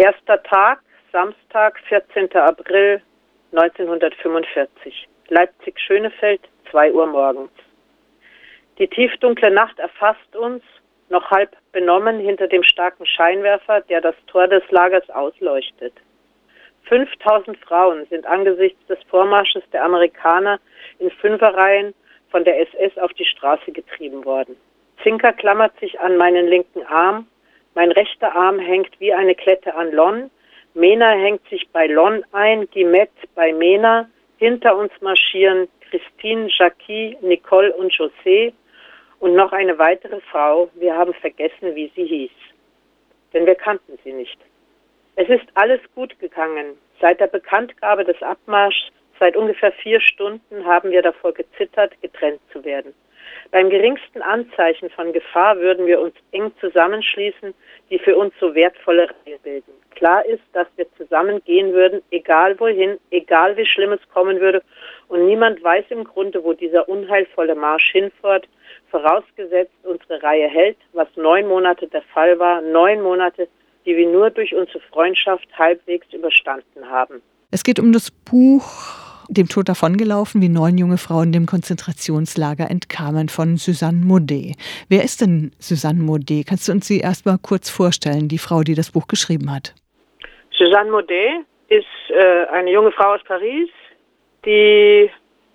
Erster Tag, Samstag, 14. April 1945. Leipzig-Schönefeld, 2 Uhr morgens. Die tiefdunkle Nacht erfasst uns, noch halb benommen hinter dem starken Scheinwerfer, der das Tor des Lagers ausleuchtet. 5000 Frauen sind angesichts des Vormarsches der Amerikaner in Fünferreihen von der SS auf die Straße getrieben worden. Zinker klammert sich an meinen linken Arm, mein rechter Arm hängt wie eine Klette an Lon, Mena hängt sich bei Lon ein, Guimette bei Mena, hinter uns marschieren Christine, Jackie, Nicole und José und noch eine weitere Frau, wir haben vergessen, wie sie hieß. Denn wir kannten sie nicht. Es ist alles gut gegangen. Seit der Bekanntgabe des Abmarschs, seit ungefähr 4 Stunden, haben wir davor gezittert, getrennt zu werden. Beim geringsten Anzeichen von Gefahr würden wir uns eng zusammenschließen, die für uns so wertvolle Reihe bilden. Klar ist, dass wir zusammen gehen würden, egal wohin, egal wie schlimm es kommen würde. Und niemand weiß im Grunde, wo dieser unheilvolle Marsch hinfährt, vorausgesetzt unsere Reihe hält, was 9 Monate der Fall war, 9 Monate, die wir nur durch unsere Freundschaft halbwegs überstanden haben. Es geht um das Buch Dem Tod davongelaufen, wie 9 junge Frauen dem Konzentrationslager entkamen, von Suzanne Maudet. Wer ist denn Suzanne Maudet? Kannst du uns sie erst mal kurz vorstellen, die Frau, die das Buch geschrieben hat? Suzanne Maudet ist eine junge Frau aus Paris, die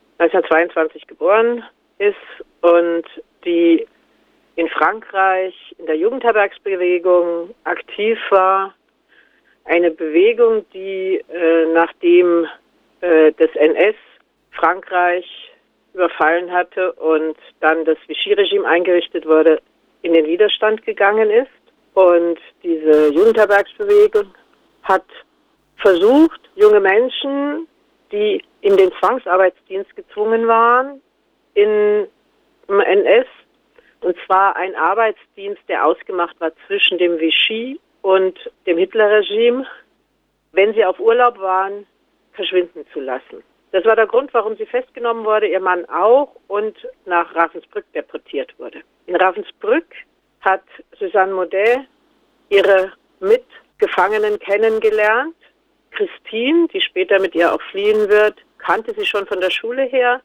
1922 geboren ist und die in Frankreich in der Jugendherbergsbewegung aktiv war. Eine Bewegung, die nachdem des NS Frankreich überfallen hatte und dann das Vichy-Regime eingerichtet wurde, in den Widerstand gegangen ist. Und diese Jugendherbergsbewegung hat versucht, junge Menschen, die in den Zwangsarbeitsdienst gezwungen waren, im NS, und zwar ein Arbeitsdienst, der ausgemacht war zwischen dem Vichy und dem Hitlerregime, wenn sie auf Urlaub waren, verschwinden zu lassen. Das war der Grund, warum sie festgenommen wurde, ihr Mann auch, und nach Ravensbrück deportiert wurde. In Ravensbrück hat Suzanne Maudet ihre Mitgefangenen kennengelernt. Christine, die später mit ihr auch fliehen wird, kannte sie schon von der Schule her.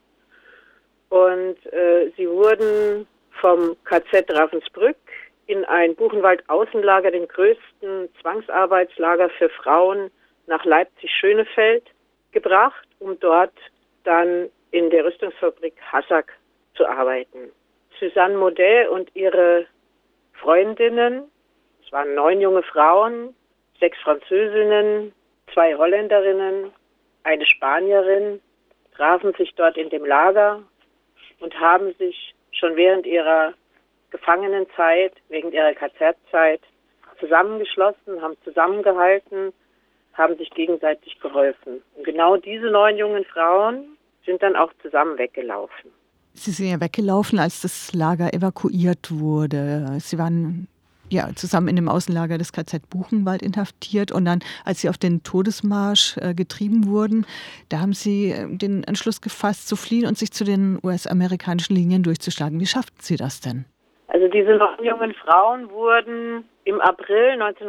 Und sie wurden vom KZ Ravensbrück in ein Buchenwald-Außenlager, den größten Zwangsarbeitslager für Frauen, nach Leipzig-Schönefeld gebracht, um dort dann in der Rüstungsfabrik Hassack zu arbeiten. Suzanne Maudet und ihre Freundinnen, es waren 9 junge Frauen, 6 Französinnen, 2 Holländerinnen, eine Spanierin, trafen sich dort in dem Lager und haben sich schon während ihrer Gefangenenzeit, wegen ihrer KZ-Zeit, zusammengeschlossen, haben zusammengehalten, haben sich gegenseitig geholfen. Und genau diese 9 jungen Frauen sind dann auch zusammen weggelaufen. Sie sind ja weggelaufen, als das Lager evakuiert wurde. Sie waren ja zusammen in dem Außenlager des KZ Buchenwald inhaftiert und dann, als Sie auf den Todesmarsch getrieben wurden, da haben Sie den Entschluss gefasst, zu fliehen und sich zu den US-amerikanischen Linien durchzuschlagen. Wie schafften Sie das denn? Also diese 9 jungen Frauen wurden im April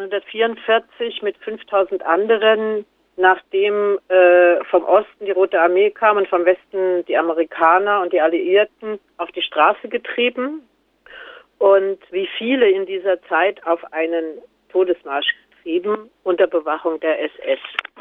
1944 mit 5000 anderen, nachdem vom Osten die Rote Armee kam und vom Westen die Amerikaner und die Alliierten, auf die Straße getrieben. Und wie viele in dieser Zeit auf einen Todesmarsch getrieben, unter Bewachung der SS.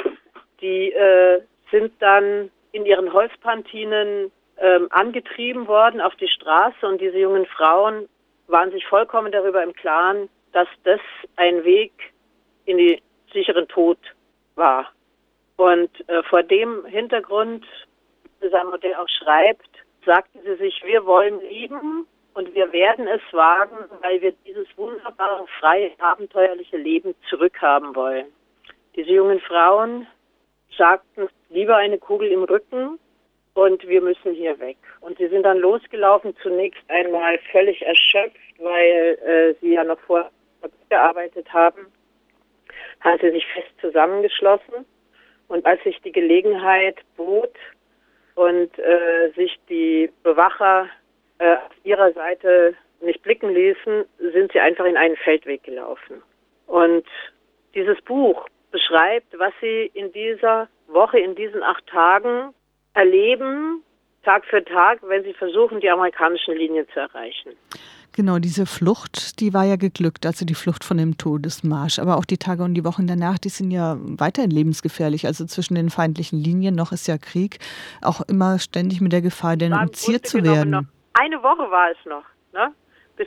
Die sind dann in ihren Holzpantinen angetrieben worden auf die Straße, und diese jungen Frauen waren sich vollkommen darüber im Klaren, dass das ein Weg in den sicheren Tod war. Und vor dem Hintergrund, wie Suzanne Maudet auch schreibt, sagten sie sich, wir wollen lieben und wir werden es wagen, weil wir dieses wunderbare, freie, abenteuerliche Leben zurückhaben wollen. Diese jungen Frauen sagten, lieber eine Kugel im Rücken und wir müssen hier weg. Und sie sind dann losgelaufen, zunächst einmal völlig erschöpft, weil sie ja noch vorher gearbeitet haben, haben sie sich fest zusammengeschlossen. Und als sich die Gelegenheit bot und sich die Bewacher auf ihrer Seite nicht blicken ließen, sind sie einfach in einen Feldweg gelaufen. Und dieses Buch beschreibt, was sie in dieser Woche, in diesen 8 Tagen erleben, Tag für Tag, wenn sie versuchen, die amerikanischen Linien zu erreichen. Genau, diese Flucht, die war ja geglückt, also die Flucht von dem Todesmarsch. Aber auch die Tage und die Wochen danach, die sind ja weiterhin lebensgefährlich. Also zwischen den feindlichen Linien noch ist ja Krieg, auch immer ständig mit der Gefahr, denunziert zu werden. Eine Woche war es noch, ne? Bis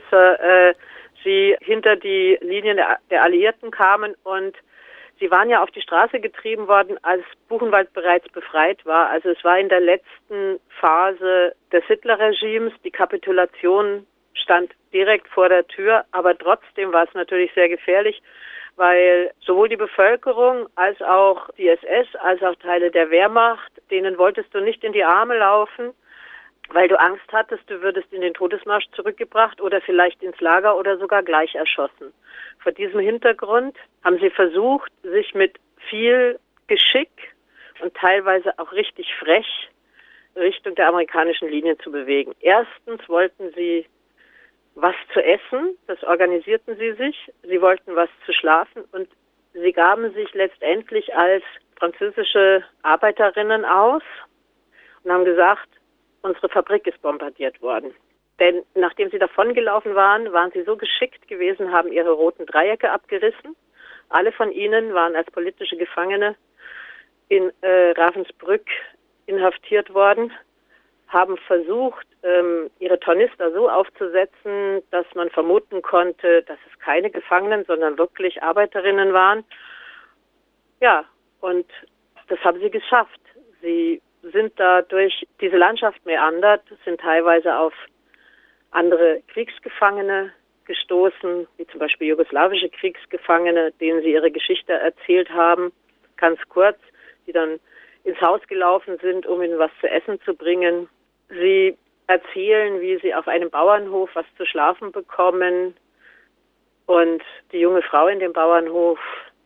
sie hinter die Linien der Alliierten kamen, und sie waren ja auf die Straße getrieben worden, als Buchenwald bereits befreit war. Also es war in der letzten Phase des Hitlerregimes. Die Kapitulation stand direkt vor der Tür, aber trotzdem war es natürlich sehr gefährlich, weil sowohl die Bevölkerung als auch die SS, als auch Teile der Wehrmacht, denen wolltest du nicht in die Arme laufen, weil du Angst hattest, du würdest in den Todesmarsch zurückgebracht oder vielleicht ins Lager oder sogar gleich erschossen. Vor diesem Hintergrund haben sie versucht, sich mit viel Geschick und teilweise auch richtig frech Richtung der amerikanischen Linie zu bewegen. Erstens wollten sie was zu essen, das organisierten sie sich. Sie wollten was zu schlafen, und sie gaben sich letztendlich als französische Arbeiterinnen aus und haben gesagt, unsere Fabrik ist bombardiert worden. Denn nachdem sie davongelaufen waren, waren sie so geschickt gewesen, haben ihre roten Dreiecke abgerissen. Alle von ihnen waren als politische Gefangene in Ravensbrück inhaftiert worden, haben versucht, ihre Tornister so aufzusetzen, dass man vermuten konnte, dass es keine Gefangenen, sondern wirklich Arbeiterinnen waren. Ja, und das haben sie geschafft. Sie sind da durch diese Landschaft meandert, sind teilweise auf andere Kriegsgefangene gestoßen, wie zum Beispiel jugoslawische Kriegsgefangene, denen sie ihre Geschichte erzählt haben, ganz kurz, die dann ins Haus gelaufen sind, um ihnen was zu essen zu bringen. Sie erzählen, wie sie auf einem Bauernhof was zu schlafen bekommen, und die junge Frau in dem Bauernhof,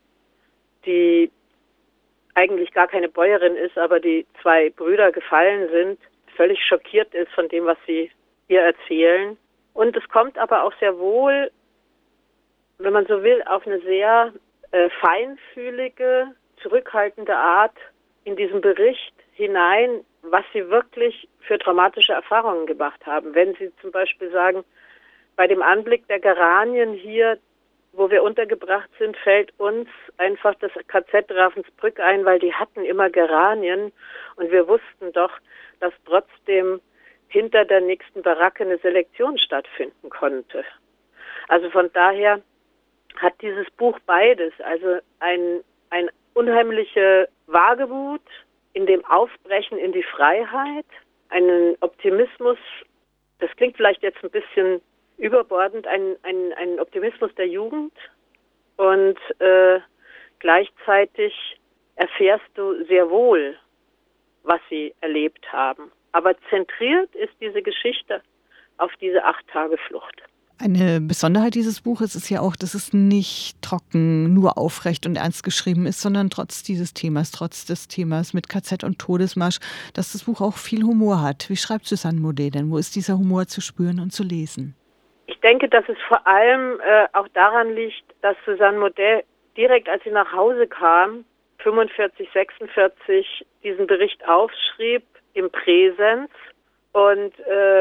die eigentlich gar keine Bäuerin ist, aber die 2 Brüder gefallen sind, völlig schockiert ist von dem, was sie ihr erzählen. Und es kommt aber auch sehr wohl, wenn man so will, auf eine sehr feinfühlige, zurückhaltende Art in diesem Bericht hinein, was sie wirklich für traumatische Erfahrungen gemacht haben. Wenn sie zum Beispiel sagen, bei dem Anblick der Geranien hier, wo wir untergebracht sind, fällt uns einfach das KZ Ravensbrück ein, weil die hatten immer Geranien, und wir wussten doch, dass trotzdem hinter der nächsten Baracke eine Selektion stattfinden konnte. Also von daher hat dieses Buch beides, also ein unheimliche Wagemut in dem Aufbrechen in die Freiheit, einen Optimismus, das klingt vielleicht jetzt ein bisschen überbordend, ein Optimismus der Jugend, und gleichzeitig erfährst du sehr wohl, was sie erlebt haben. Aber zentriert ist diese Geschichte auf diese 8 Tage Flucht. Eine Besonderheit dieses Buches ist ja auch, dass es nicht trocken, nur aufrecht und ernst geschrieben ist, sondern trotz des Themas mit KZ und Todesmarsch, dass das Buch auch viel Humor hat. Wie schreibt Susanne Maudet denn? Wo ist dieser Humor zu spüren und zu lesen? Ich denke, dass es vor allem auch daran liegt, dass Susanne Maudet direkt, als sie nach Hause kam, 45, 46, diesen Bericht aufschrieb im Präsens und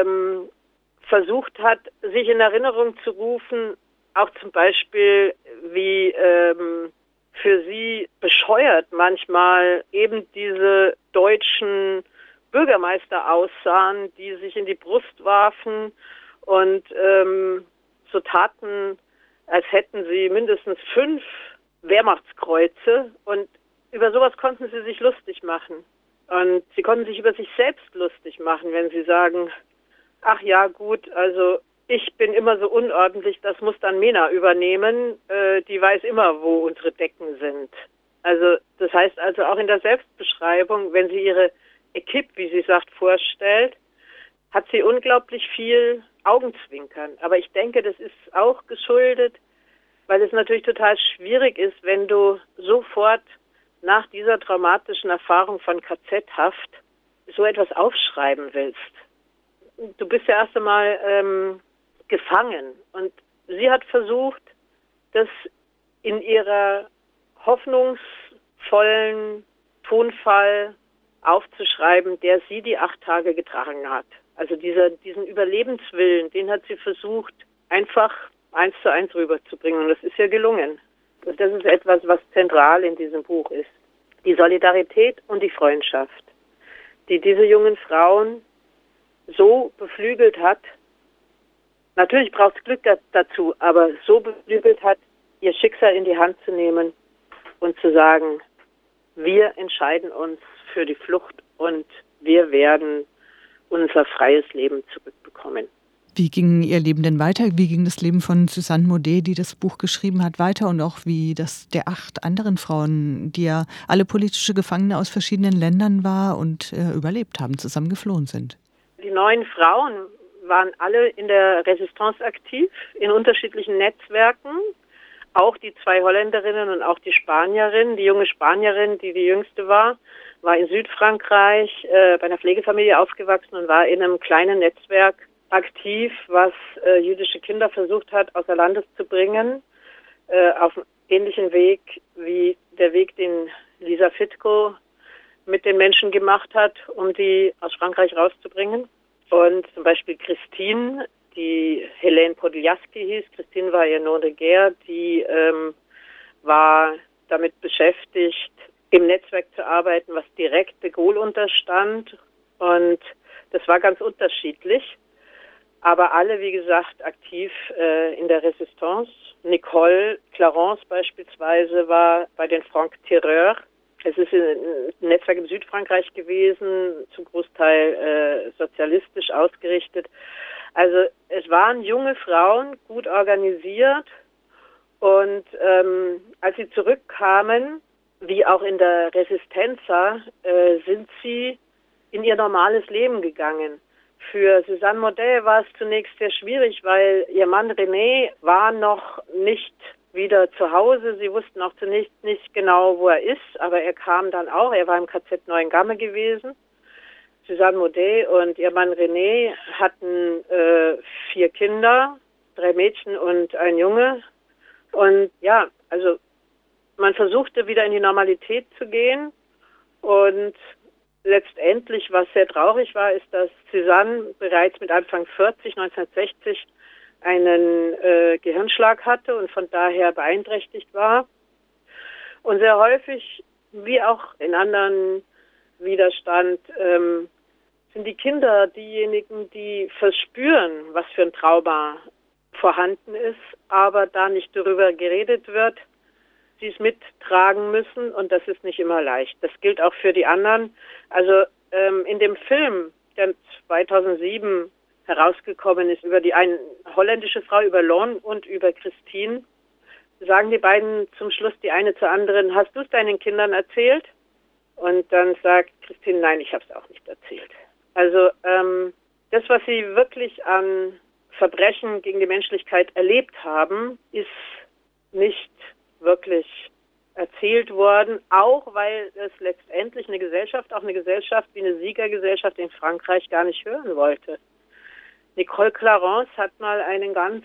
versucht hat, sich in Erinnerung zu rufen, auch zum Beispiel, wie für sie bescheuert manchmal eben diese deutschen Bürgermeister aussahen, die sich in die Brust warfen und so taten, als hätten sie mindestens 5 Wehrmachtskreuze, und über sowas konnten sie sich lustig machen. Und sie konnten sich über sich selbst lustig machen, wenn sie sagen, ach ja, gut, also ich bin immer so unordentlich, das muss dann Mena übernehmen, die weiß immer, wo unsere Decken sind. Also das heißt also auch in der Selbstbeschreibung, wenn sie ihre Equipe, wie sie sagt, vorstellt, hat sie unglaublich viel Augenzwinkern. Aber ich denke, das ist auch geschuldet, weil es natürlich total schwierig ist, wenn du sofort nach dieser traumatischen Erfahrung von KZ-Haft so etwas aufschreiben willst. Du bist ja erst einmal gefangen, und sie hat versucht, das in ihrer hoffnungsvollen Tonfall aufzuschreiben, der sie die 8 Tage getragen hat. Also diesen Überlebenswillen, den hat sie versucht, einfach 1:1 rüberzubringen. Und das ist ja gelungen. Und das ist etwas, was zentral in diesem Buch ist. Die Solidarität und die Freundschaft, die diese jungen Frauen so beflügelt hat. Natürlich braucht es Glück dazu, aber so beflügelt hat, ihr Schicksal in die Hand zu nehmen und zu sagen, wir entscheiden uns für die Flucht und wir werden unser freies Leben zurückbekommen. Wie ging Ihr Leben denn weiter? Wie ging das Leben von Suzanne Maudet, die das Buch geschrieben hat, weiter? Und auch wie das der 8 anderen Frauen, die ja alle politische Gefangene aus verschiedenen Ländern war und überlebt haben, zusammen geflohen sind? Die 9 Frauen waren alle in der Resistance aktiv, in unterschiedlichen Netzwerken. Auch die 2 Holländerinnen und auch die Spanierin. Die junge Spanierin, die jüngste war in Südfrankreich, bei einer Pflegefamilie aufgewachsen und war in einem kleinen Netzwerk aktiv, was jüdische Kinder versucht hat, außer Landes zu bringen, auf einem ähnlichen Weg wie der Weg, den Lisa Fitko mit den Menschen gemacht hat, um die aus Frankreich rauszubringen. Und zum Beispiel Christine, die Hélène Podiljaski hieß, Christine war ihr Nom de Guerre, die war damit beschäftigt, im Netzwerk zu arbeiten, was direkt de Gaulle unterstand. Und das war ganz unterschiedlich. Aber alle, wie gesagt, aktiv in der Resistance. Nicole Clarence beispielsweise war bei den Francs-Tireurs. Es ist ein Netzwerk in Südfrankreich gewesen, zum Großteil sozialistisch ausgerichtet. Also es waren junge Frauen, gut organisiert. Und als sie zurückkamen, wie auch in der Resistenza, sind sie in ihr normales Leben gegangen. Für Suzanne Maudet war es zunächst sehr schwierig, weil ihr Mann René war noch nicht wieder zu Hause. Sie wussten auch zunächst nicht genau, wo er ist, aber er kam dann auch. Er war im KZ Neuengamme gewesen. Suzanne Maudet und ihr Mann René hatten 4 Kinder, 3 Mädchen und ein Junge. Und ja, also man versuchte wieder in die Normalität zu gehen und letztendlich, was sehr traurig war, ist, dass Suzanne bereits mit Anfang 40, 1960, einen Gehirnschlag hatte und von daher beeinträchtigt war. Und sehr häufig, wie auch in anderen Widerstand, sind die Kinder diejenigen, die verspüren, was für ein Trauma vorhanden ist, aber da nicht darüber geredet wird, sie es mittragen müssen und das ist nicht immer leicht. Das gilt auch für die anderen. Also in dem Film, der 2007 herausgekommen ist, über eine holländische Frau, über Lon und über Christine, sagen die beiden zum Schluss die eine zur anderen, hast du es deinen Kindern erzählt? Und dann sagt Christine, nein, ich habe es auch nicht erzählt. Also das, was sie wirklich an Verbrechen gegen die Menschlichkeit erlebt haben, ist nicht wirklich erzählt worden, auch weil es letztendlich eine Gesellschaft wie eine Siegergesellschaft in Frankreich gar nicht hören wollte. Nicole Clarence hat mal einen ganz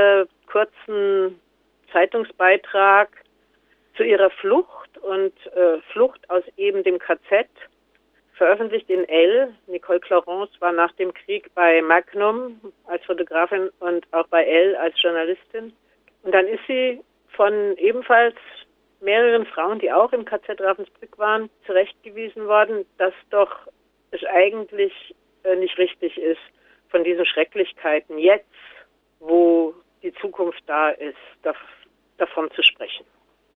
kurzen Zeitungsbeitrag zu ihrer Flucht und Flucht aus eben dem KZ veröffentlicht in Elle. Nicole Clarence war nach dem Krieg bei Magnum als Fotografin und auch bei Elle als Journalistin. Und dann ist sie von ebenfalls mehreren Frauen, die auch im KZ Ravensbrück waren, zurechtgewiesen worden, dass doch es eigentlich nicht richtig ist, von diesen Schrecklichkeiten jetzt, wo die Zukunft da ist, davon zu sprechen.